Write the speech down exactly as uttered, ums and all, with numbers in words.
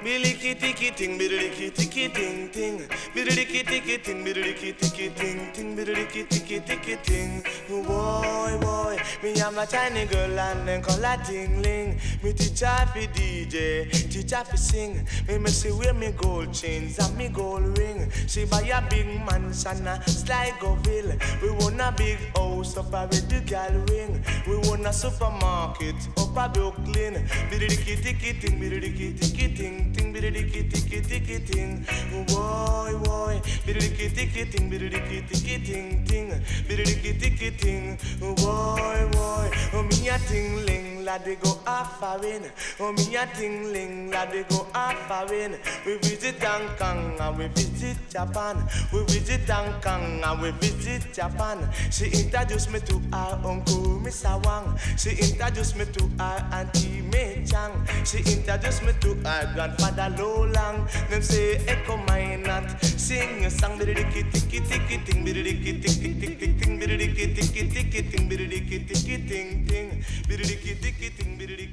Billicky ticky ting, billicky ticky ting ting, billicky ticky ting, billicky ticky ting ting, billicky ticky ticky ting. Boy, boy, me am a tiny girl and then call her tingling. Me teach her fi D J, teach her fi sing. Me me see wear me gold chains and me gold ring. She buy a big mansion a Sligoville. We want a big house up a with the girl ring. We want a supermarket up a Brooklyn. Billicky ticky ting, billicky ticky ting ting, billicky ticky ticky ting. Boy, boy, billicky ticky ting, billicky ticky ting ting, billicky ticky ting. Boy, boy, oh me a tingling, lad they go half a win. Oh me a tingling, lad they go half a win. We visit Hong Kong and we visit Japan. We visit Hong Kong and we visit Japan. She introduced me to her uncle Mister Wang. She introduced me to her auntie Mei Chang. She introduced me to her grandfather Lo Lang. Them say echo my not sing a song. Biddy ticky ticky ting, biddy ticky ticky ting, biddy ticky ticky ting, biddy ticky ting ting, biddy ticky ting, biddy